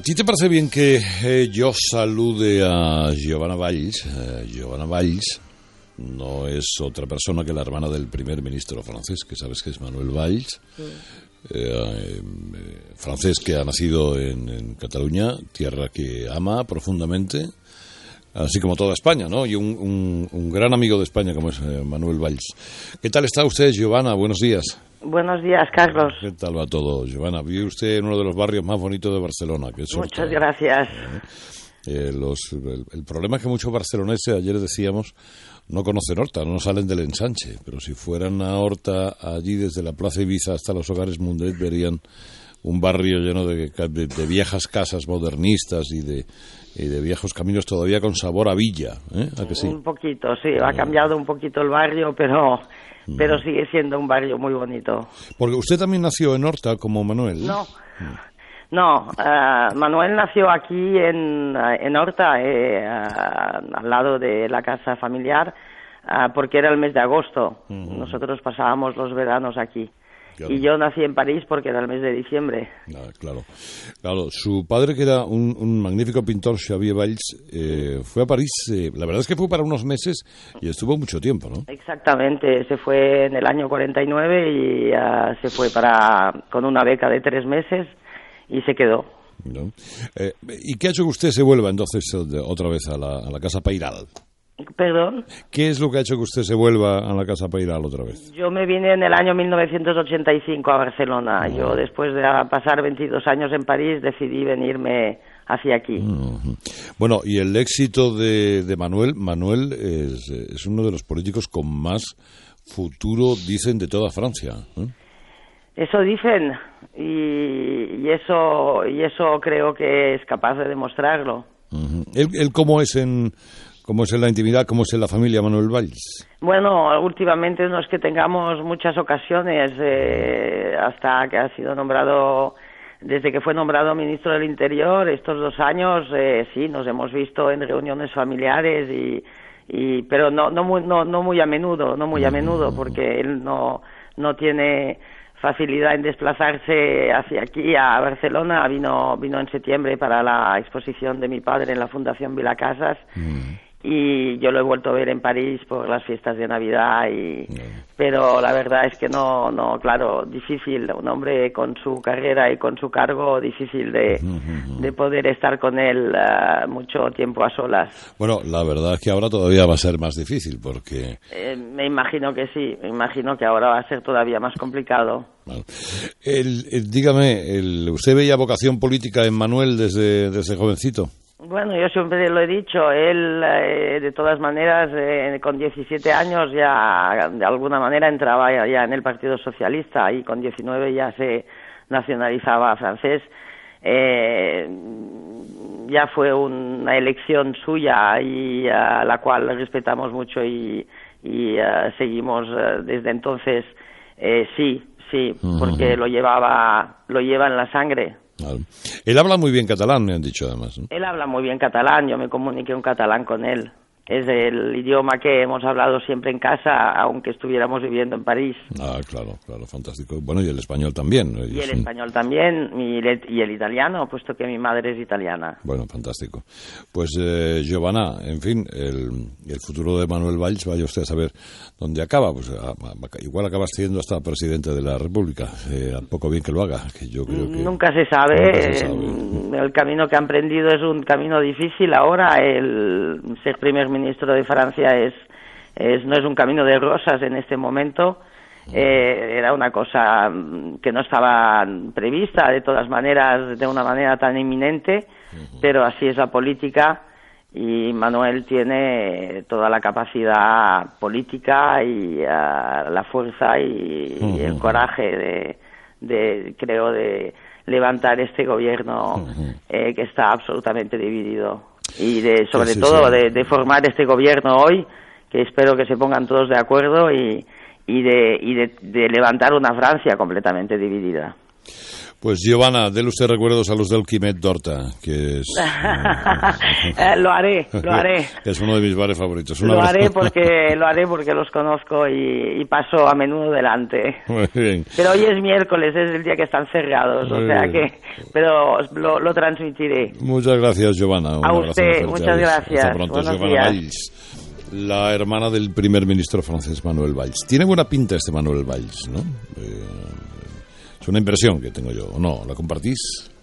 ti te parece bien que yo salude a Giovanna Valls? Giovanna Valls no es otra persona que la hermana del primer ministro francés, que sabes que es Manuel Valls, francés que ha nacido en Cataluña, tierra que ama profundamente, así como toda España, ¿no? Y un gran amigo de España como es Manuel Valls. ¿Qué tal está usted, Giovanna? Buenos días. Buenos días, Carlos. ¿Qué tal va todo, Giovanna? Vive usted en uno de los barrios más bonitos de Barcelona, que es Horta. Muchas gracias. El problema es que muchos barceloneses, ayer decíamos, no conocen Horta, no salen del ensanche, pero si fueran a Horta, allí desde la Plaza Ibiza hasta los Hogares Mundet, verían un barrio lleno de viejas casas modernistas y de viejos caminos todavía con sabor a villa, ¿eh? ¿A que sí? Un poquito, sí, ha cambiado un poquito el barrio, pero sigue siendo un barrio muy bonito. Porque usted también nació en Horta, como Manuel. No, Manuel nació aquí en Horta, al lado de la casa familiar, porque era el mes de agosto. Nosotros pasábamos los veranos aquí. Claro. Y yo nací en París porque era el mes de diciembre. Claro. Su padre, que era un magnífico pintor, Xavier Valls, fue a París, la verdad es que fue para unos meses y estuvo mucho tiempo, ¿no? Exactamente, se fue en el año 49 y se fue con una beca de 3 meses y se quedó. ¿No? ¿Y qué ha hecho que usted se vuelva entonces otra vez a la Casa Pairal? ¿Perdón? ¿Qué es lo que ha hecho que usted se vuelva a la Casa Pairal otra vez? Yo me vine en el año 1985 a Barcelona. Yo, después de pasar 22 años en París, decidí venirme hacia aquí. Bueno, y el éxito de Manuel es uno de los políticos con más futuro, dicen, de toda Francia, ¿eh? Eso dicen, y eso creo que es capaz de demostrarlo. ¿Él cómo es en la intimidad, cómo es en la familia, Manuel Valls? Bueno, últimamente no es que tengamos muchas ocasiones, hasta que ha sido nombrado, desde que fue nombrado ministro del Interior, estos 2 años, sí, nos hemos visto en reuniones familiares pero no muy a menudo, porque él no tiene facilidad en desplazarse hacia aquí, a Barcelona. Vino en septiembre para la exposición de mi padre en la Fundación Vilacasas. Y yo lo he vuelto a ver en París por las fiestas de Navidad, pero la verdad es que no, claro, difícil, un hombre con su carrera y con su cargo, difícil de poder estar con él mucho tiempo a solas. Bueno, la verdad es que ahora todavía va a ser más difícil, porque... me imagino que sí, me imagino que ahora va a ser todavía más complicado. Bueno. Dígame, ¿usted veía vocación política en Manuel desde jovencito? Bueno, yo siempre lo he dicho, él de todas maneras con 17 años ya de alguna manera entraba ya en el Partido Socialista y con 19 ya se nacionalizaba francés. Ya fue una elección suya y a la cual respetamos mucho y seguimos desde entonces, sí, porque lo lleva en la sangre. Claro. Él habla muy bien catalán, me han dicho además, ¿no? Él habla muy bien catalán, yo me comuniqué en catalán con él. Es el idioma que hemos hablado siempre en casa, aunque estuviéramos viviendo en París. Claro, fantástico. Bueno, y el español también, ¿no? Y el español también, y el italiano, puesto que mi madre es italiana. Bueno, fantástico. Pues, Giovanna, en fin, el futuro de Manuel Valls, vaya usted a saber dónde acaba. Pues igual acaba siendo hasta presidente de la República. Poco bien que lo haga, que yo creo que... Nunca se sabe. El camino que ha emprendido es un camino difícil ahora. El ser primer ministro de Francia no es un camino de rosas en este momento. Era una cosa que no estaba prevista de todas maneras, de una manera tan inminente, pero así es la política y Manuel tiene toda la capacidad política y la fuerza y el coraje creo de levantar este gobierno que está absolutamente dividido. Y sobre todo de formar este gobierno hoy, que espero que se pongan todos de acuerdo y de levantar una Francia completamente dividida. Pues Giovanna, déle usted recuerdos a los del Quimet d'Horta, que es... Lo haré. Es uno de mis bares favoritos. Lo haré porque los conozco y paso a menudo delante. Muy bien. Pero hoy es miércoles, es el día que están cerrados, Muy o sea bien. que... Pero lo transmitiré. Muchas gracias, Giovanna. Un A abrazo usted, fuerte. muchas gracias. Hasta pronto. Buenos Giovanna días. Valls, la hermana del primer ministro francés Manuel Valls. Tiene buena pinta este Manuel Valls, ¿no? Es una impresión que tengo yo. ¿O no? ¿La compartís?